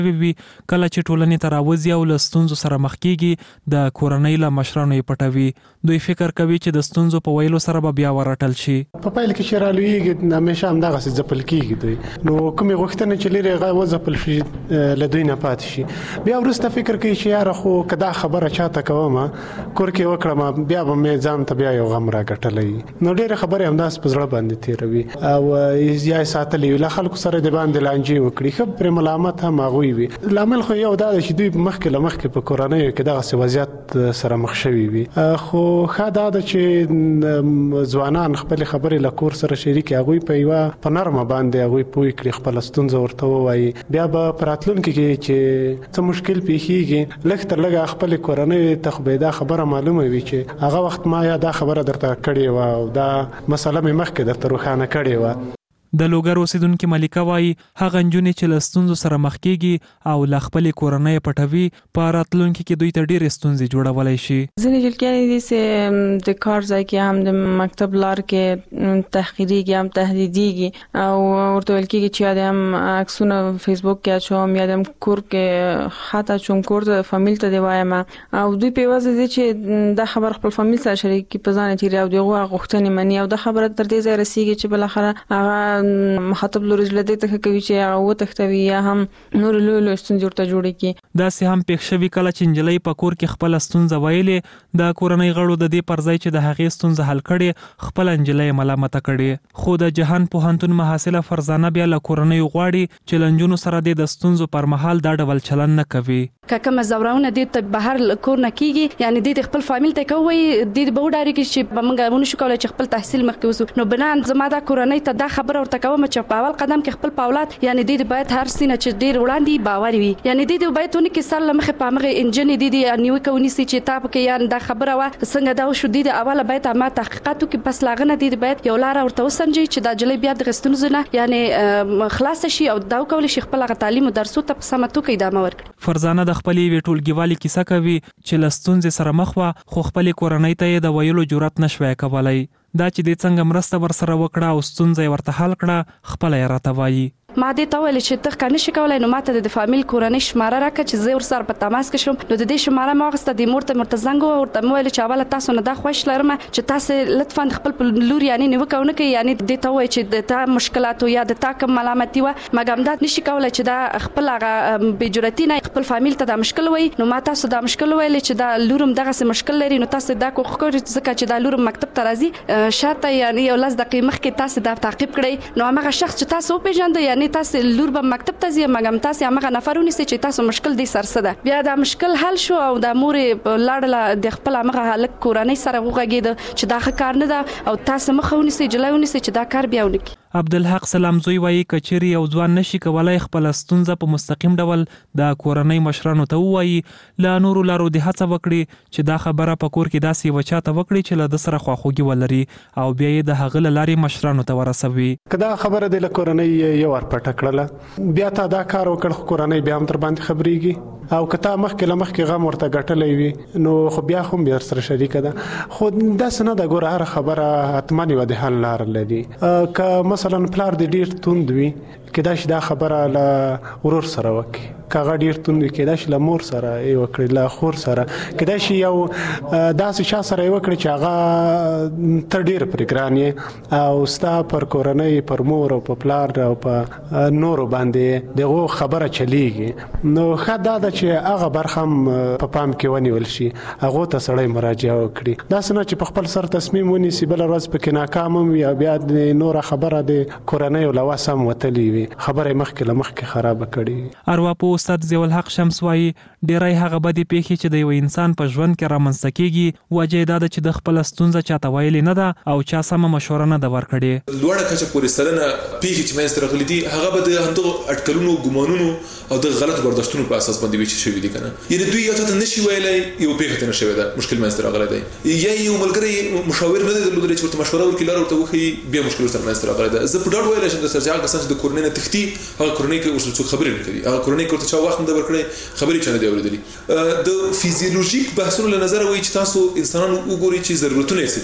وي کله چې ټولنې ته راوځي او له ستونزو سره مخ کیږي د کورنۍ له مشرانو یې پټوي. دوی فکر کوي چې د ستونزو په ویلو سره به بیا ورټل شي. په پیل کې چې رالویږي همیشه همدغسې ځپل کیږي دوی، نو کومې غوښتنې چې لري هغه وځپل شي له دوی نه پاتې شي. بیا وروسته فکر کوي چې یاره خو که دا خبره چاته کوم کور کې وکړم بیا به مې ځان ته بیا یو غم راګټلی. نو ډېرې خبرې همداسې په زړه باندې تېروي او یا یې ساتلي وي، له خلکو سره د باندې لانجې وکړي، ښه پرې ملامت هم هغوی وي. لامل خو یو دا دی چې دوی مخکې له مخکې په کورنیو کې دغسې وضعیت سره مخ شوي وي. خو ښه دا ده چې ځوانان خپلې خبرې له کور سره شریکې، هغوی په نرمه باندې هغوی پوه کړي، خپله ستونزه ورته ووایي. بیا به په راتلونکي کې چې څه مشکل پیښیږي لږ تر لږه خپلې کورنۍ ته خو به دا خبره معلومه وي چې هغه وخت ما یا دا خبره درته کړې وه او دا مسله مې مخکې درته روښانه کړې وه. د لوګر اوسیدونکي ملیکه وایي هغه نجونې چې له ستونزو سره مخ کیږي او له خپلې کورنۍ پټوي په راتلونکي کې دوی ته ډېرې ستونزې جوړولی شي. ځینې جلکیانې دي چې د کار ځای کې هم د مکتب لار کې تحقیریږي هم تهدیدیږي او ورته ویل کېږي چې یا د هم عکسونه فیسبوک کې اچوم یا د هم کور کې خط اچوم، کور ته فامیل ته دې وایم او دوی په یوازې دي چې دا خبر خپل فامیل سره شریک کړي، په ځان یې تېري او د هغوی غوښتنې مني او دا خبره تر دې ځایه رسېږي چې بالاخره هغه مخاطب لوري له دې ته کوي چې هغه وتښتوي یا هم نور لوی ستونزې ورته جوړې کړي. داسې هم پېښ شوي کله چې نجلۍ په کور کې خپله ستونزه ویلې، د کورنۍ غړو د دې پر ځای چې د هغې ستونزه حل کړې خپله نجلۍ ملامته کړې. خو د جهان پوهنتون محصله فرزانه بیا له کورنیو غواړي چې له نجونو سره د ستونزو پر مهال دا ډول چلن نه کوي. که کومه زورونه دې ته بهر کور نه کیږي، یعنی دې خپل فامیل ته کوي، دې به وډارېږي چې به موږ ونشو کولی چې خپل تحصیل مخکې وسو. نو بنان زما دا کورنۍ ته دا خبره ورته کوم چې په اول قدم کې خپل اولاد یعنی دې باید هر سینه چې ډېر وړاندې باور وي، یعنی دې باید ونه کې سره مخه په مغه انجن دې نیوکه ونیسي چې تا په کې یان دا خبره وا څنګه دا شو. دې اوله باید ما تحقیقاتو کې پس لاغنه دې باید یو لار ورته وسنجي چې دا جلې بیا د غستونو نه یعنی خلاص شي او دا کول شي خپل تعلیم او درسو ته په سمه توګه ادامه ورکړي. فرزانه د خپلې ټولګیوالي کیسه کوي چې له ستونزې سره مخ وه خو خپلې کورنۍ ته یې د ویلو جرأت نشوی کولی. دا چې دې څنګه مرسته ورسره وکړه او ستونزه یې ورته حل کړه خپله یې راته وایي. ما دې ته ویل چې ته که نشي کولی نو ماته د فامیل کورنۍ شماره راکړه چې زه ورسره په تماس کې شم. نو د دې شماره مې واخیسته، دې مور ته مې ورته زنګ ووهه، ورته مې ویل چې اوله تاسو نه دا خوښ لرم چې تاسې لطفا خپل په لور یعنې نیوکه ونه کوئ، یعنې دې ته ووایئ چې د تا مشکلاتو یا د تا کوم ملامتي وه مګر همدا نشي کولی چې دا خپل هغه بې جرأتي نه خپل فامیل ته دا مشکل وایي. نو ما تاسو دا مشکل ویلی چې دا لور هم دغسې مشکل لري، نو تاسو دا کوښښ کړئ ځکه چې دا لور مکتب ته راځي شاته یعنې یو 10 دقیقې مخکې تاسو دا تعقیب کړئ. نو همغه شخص چې تاسو وپېژنده یعنې تاسو لور مکتب ته ځي مګم تاسو هغه نفر ونیسئ چې تاسو مشکل دې سرسه ده. بیا دا مشکل حل شو او د مورې لاړله د خپل هغه هلک کورنۍ سره وغږېده چې دا ښه کار نه ده او تاسو مخه ونیسئ جلۍ ونیسئ چې دا کار بیا ونه کړي. عبدالحق سلامزوی وایي که چیرې یو ځوان نشي کولی خپله ستونزه په مستقیم ډول د کورنۍ مشرانو ته ووایي، له نورو لارو دې هڅه وکړي چې دا خبره په کور کې داسې یوه چاته وکړي چې له ده سره خواخوږي ولري او بیا یې د هغه له لارې مشرانو ته ورسوي. که دا خبره دې له کورنۍ یو ور پټه کړله بیا تا دا کار وکړ خو کورنۍ بیا هم در باندې خبرېږي او که تا مخکې له مخکې غم ورته ګټلی وي نو خو بیا خو بیا سره شریکه ده. خو داسې نه ده، ګوره هره خبره حتما یوه د حل لاره لري. که مثلا پلار دې ډېر توند وي کېدای شي دا خبره له ورور سره وکړي، که هغه ډېر توند وي کېدای شي له مور سره یې وکړي، له خور سره کېدای شي یو داسې چا سره یې وکړي چې هغه ته ډېر پرې ګران یې او ستا پر کورنۍ پر مور او په پلار او په نورو باندې د هغو خبره چلیږي. نو ښه دا ده چې هغه برخه هم په پام کې ونیول شي، هغو ته سړی مراجعه وکړي. داسې نه چې په خپل سر تصمیم ونیسي بله ورځ پکې ناکام هم وي او بیا د نوره خبره د کورنیو له وس هم وتلې وي، خبره یې مخکې له مخکې خرابه کړې. ارواپوه استاد ضیاءالحق شمس وایي ډېری هغه بدې پیښې چې د یو انسان په ژوند کې رامنځته کېږي وجه یې دا ده چې د خپله ستونزه چاته ویلې نه ده او چا سمه مشوره نه ده ورکړې. لوړه کچه پورې سلنه پیښې چې منځته راغلي دي هغه به د همدغو اټکلونو، ګمانونو او د غلطو برداشتونو په اساس باندې ویچې شوي دي که نه. یعنې دوی یو چاته نشي ویلی یو پیښه ته نه شوې ده، مشکل منځته راغلی دی، یا یو ملګری مشاور نه دی درلودلی چې ورته مشوره ورکړي، لاره ورته وښیي، بیا مشکل ورسره منځته راغلی ده. زه په ډاډ ویلی شم درسره چې هغه کسان چې د کورنۍ نه تښتي هغه کورنۍ کې ورسره څوک خبرې نه کوي، هغه کورنۍ کې ورته چا وخت نه ده ورکړی، خبرې چا نه دي اورېدلي. د فیزیولوژیک بحثونو له نظره وایي چې تاسو انسانان وګورئ چې ضرورتونه یې څه دي.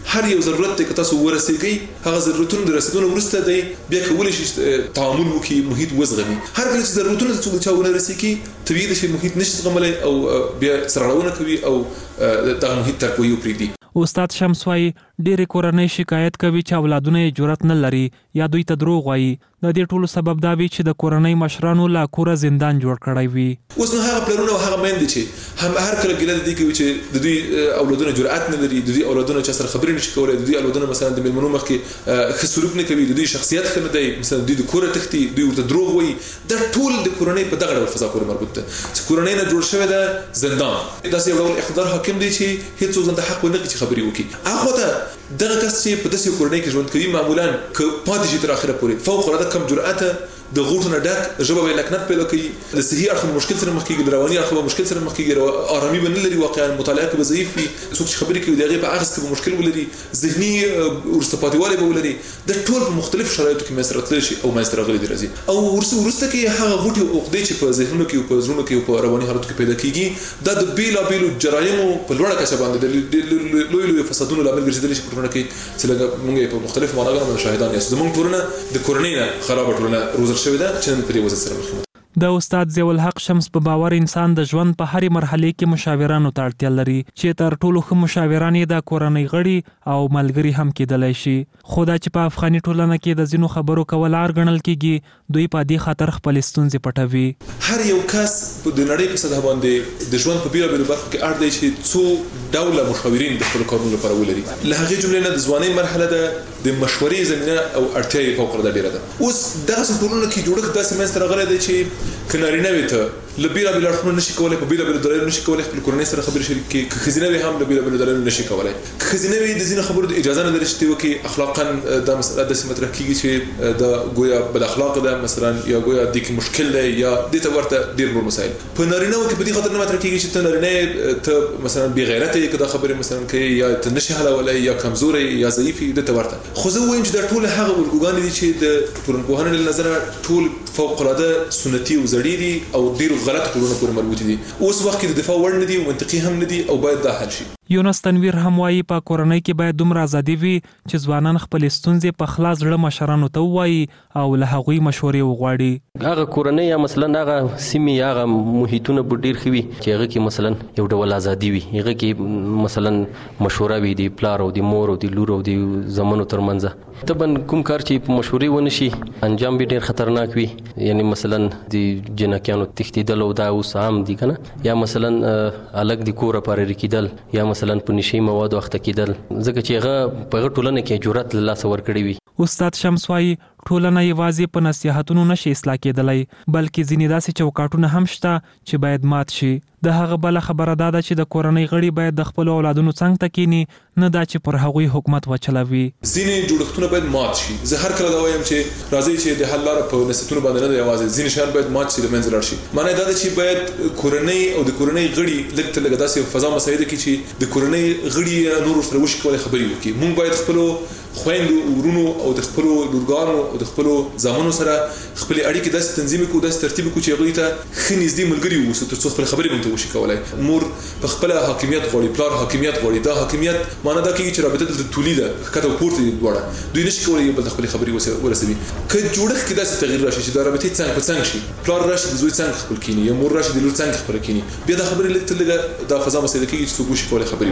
هر یو ضرورت ته تاسو ورسېږئ هغه ضرورتونو د رسیدو وروسته دی بیا کولی شي تعامل وکړي محیط وزغمي هر کله چې ضرورتونو ته چا ونه رسېږي طبیعي ده چې محیط نشي زغملی او بیا سرغړونه کوي او دغه محیط ترک وي او پرېږدي. استاد شمس وایي ډېرې کورنۍ شکایت کوي چې اولادونه یې جرأت نه لري یا دوی ته دروغ وایي. د دې ټولو سبب دا وي چې د کورنۍ مشرانو لا کوره زندان جوړ کړی وي. اوس نو هغه پلرونه او هغه میندې چې هم هر کله ګیله د دې کوي چې د دوی اولادونه جرأت نه لري، د دوی اولادونه چا سره خبرې نشي کولی، د دوی اولادونه مثلا د میلمنو مخکې ښه سلوک نه کوي، د دوی شخصیت ښه نه دی، مثلا دوی د کوره تښتي، دوی ورته دروغ وایي. دا ټول د کورنۍ په دغه ډول فضا پورې مربوط ده چې کورنۍ نه جوړ شوی ده زندان. داسې یو ډول اقتدار حاکم دی چې هېڅوک ځان ته حق ونه کړي چې خبرې وکړي. هغه ته دغه کس چې په داسې کورنۍ کې ژوند کوي معمولا که پاتې شي تر اخره پورې فوق العاده کم جرأته د غوټو نه ډک ژبه به لکنت پیدا کوي، د صحي اړخ مشکل سره مخ کېږي، د رواني اړخ مشکل سره مخ کېږي، آرامي به نه لري، واقعا مطالعه کې به ضعیف وي، څوک چې خبرې کوي د هغې په اخذ کې به مشکل ولري، ذهني وروسته پاتېوالی به ولري. د ټول په مختلفو شرایطو کې منځته راتللی شي او منځته راغلي دي راځي. او وروسته کې هغه غوټې او عقدې چې په ذهنونو کې او په زړونو کې او په رواني حالاتو کې پیدا کېږي دا د بېلابېلو جرایمو په لوړه کچه باندې د لویو فسادونو لامل ګرځېدلی شي په ټولنه کې چې لږ موږ یې په مختلفو معناګانو باندې شاهدان یاستو. زموږ ټولنه د کورنۍ نه خرابه ټولنه روزل شوې ده چې نن په دې وضع سره مخ. د استاد ضیاءالحق شمس په باور انسان د ژوند په هرې مرحلې کې مشاورانو ته اړتیا لري چې تر ټولو ښه مشاوران یې د کورنۍ غړي او ملګري هم کېدلی شي. خو دا چې په افغاني ټولنه کې د ځینو خبرو کول عار ګڼل کېږي دوی په دې خاطر خپلې ستونزې پټوي. هر یو کس د نړۍ په سطح باندې د ژوند په بېلابېلو برخو کې اړ دی چې څو ډوله مشاورین د خپلو کارونو لپاره ولري. له هغې جملې نه د ځوانۍ مرحله ده، د مشورې زمینه او اړتیا یې فوق العاده ډېره ده. اوس دغسې ټولنو کې جوړښت داسې منځته راغلی دی چې که نارینه وي ته له بېلابېلو اړخونو نشي کولی، په بېلابېلو دلایلو نشي کولی خپل کورنۍ سره خبرې شریک کړي، که ښځینه وي هم له بېلابېلو دلایلو نشي کولی. که ښځینه وي د ځینو خبرو د اجازه نه لري چې دې وکړي، اخلاقا دا مسله داسې مطرح کېږي چې دا ګویا بد اخلاقه ده مثلا یا ګویا دې کې مشکل دی یا دې ته ورته ډېر نور مسایل. په نارینهو کې په دې خاطر نه مطرح کېږي چې ته نارینه ته مثلا بې غیرته یې که دا خبرې مثلا کوي یا ته نشي حلولی یا کمزوری یا ضعیف یې دې ته ورته. خو زه ووایم چې دا ټول هغه الګوګانې دي چې د ټولنپوهنې له نظره ټول فوق العاده سنتي او زړې دي او ډېرو غلطو ټولنو پورې مربوطې دي. اوس وخت کې د دفاع وړ نه دي او منطقي هم نه دي او باید دا حل شي. یونس تنویر هم وایي په کورنۍ کې باید دومره ازادي وي چې ځوانان خپلې ستونزې په خلاص زړه مشرانو ته ووایي او له هغوی مشورې وغواړي. هغه کورنۍ یا مثلا هغه سیمې یا هغه محیطونه به ډېر ښه وي چې هغه کې مثلا یو ډول ازادي وي، هغه کې مثلا مشوره وي د پلار او د مور او د لور او د زامنو ترمنځ. طبعا کوم کار چې په مشورې ونه شي انجام به ډېر خطرناک وي، یعنی مثلا د جنکیانو تښتېدل او دا اوس عام دي که نه، یا مثلا الګ د کوره پارېرې کېدل یا مثلا په نشي موادو اخته کېدل، ځکه چې هغه په هغه ټولنه کې جرأت له لاسه ورکړی وي. استاد شمس وایي ټولنه یوازې په نصیحتونو نشي اصلاح کېدلی بلکې ځینې داسې چوکاټونه هم شته چې باید مات شي. د هغه بله خبره دا ده چې د کورنۍ غړي باید د خپلو اولادونو څنګ ته کینی، نه دا چې پر هغوی حکومت وچلوي. ځینې جوړښتونه باید مات شي. زه هر کله دا وایم چې راځئ چې د حل لاره په نصیحتونو باندې نه ده، یوازې ځینې شیان باید مات شي، له منځه لاړ شي. معنی دا ده چې باید کورنۍ او د کورنۍ غړي لږ تر لږه داسې فضا مساعده کړي چې د کورنۍ غړي نور ورسره وشي کولی خبرې وکړي. موږ باید خپلو خویندو ورونو او د خپلو لورګانو او د خپلو زامنو سره خپلې اړیکې داسې تنظیم کړو، داسې ترتیب کړو چې هغوی ته ښه نږدې ملګري واوسو تر څو خپلې خبرې موږ ته وشي کولی. مور په خپله حاکمیت غواړي، پلار حاکمیت غواړي. دا حاکمیت معنی دا کېږي چې رابطه دلته طولي ده، ښکته او پورته دي دواړه، دوی نشي کولی یو بل ته خپلې خبرې ورسوي. که جوړښت کې داسې تغییر راشي چې دا رابطې څنګ په څنګ شي، پلار راشي د زوی څنګ خپل کیني یا مور راشي د لور څنګ خپله کیني، بیا دا خبرې لږ تر لږه دا فضا مساعده کېږي چې څوک وشي کولی خبرې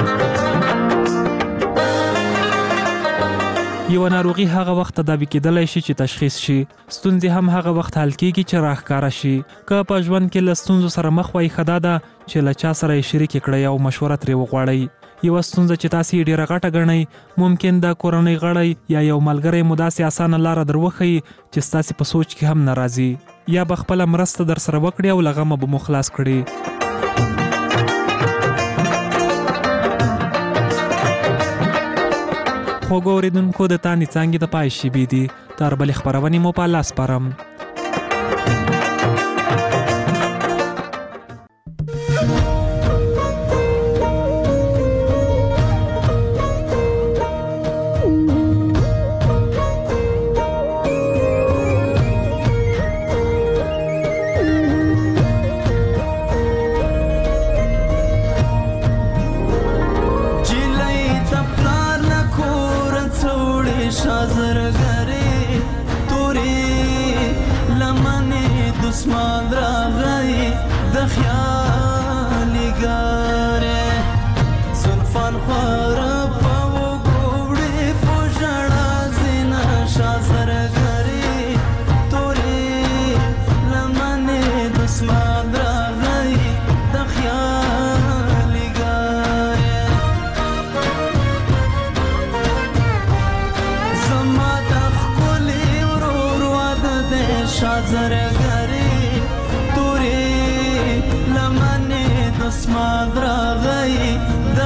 وکړي. یوه ناروغي هغه وخت تداوي کېدلی شي چې تشخیص شي، ستونزې هم هغه وخت حل کېږي چې راښکاره شي. که په ژوند کې له ستونزو سره مخ وئ ښه دا ده چې له چا سره یې شریکې کړئ او مشوره ترې وغواړئ. یوه ستونزه چې تاسې یې ډېره غټه ګڼئ ممکن د کورنۍ غړی یا یو ملګری مو داسې اسانه لاره در وښیي چې ستاسې په سوچ کې هم نه راځي، یا به خپله مرسته در سره وکړي او له غمه به مو خلاص کړي. خوږو اورېدونکو د تانې څانګې د پای شیبې دي، تر بلې خپرونې مو په الله سپارم.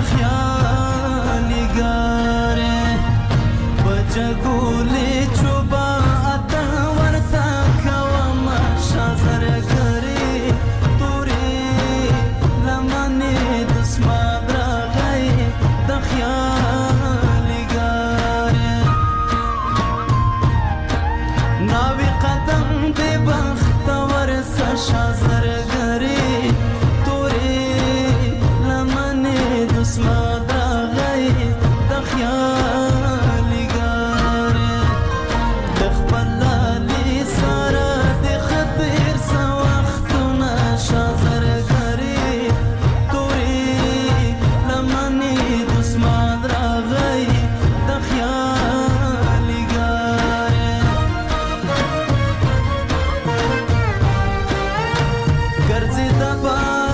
ګرځي د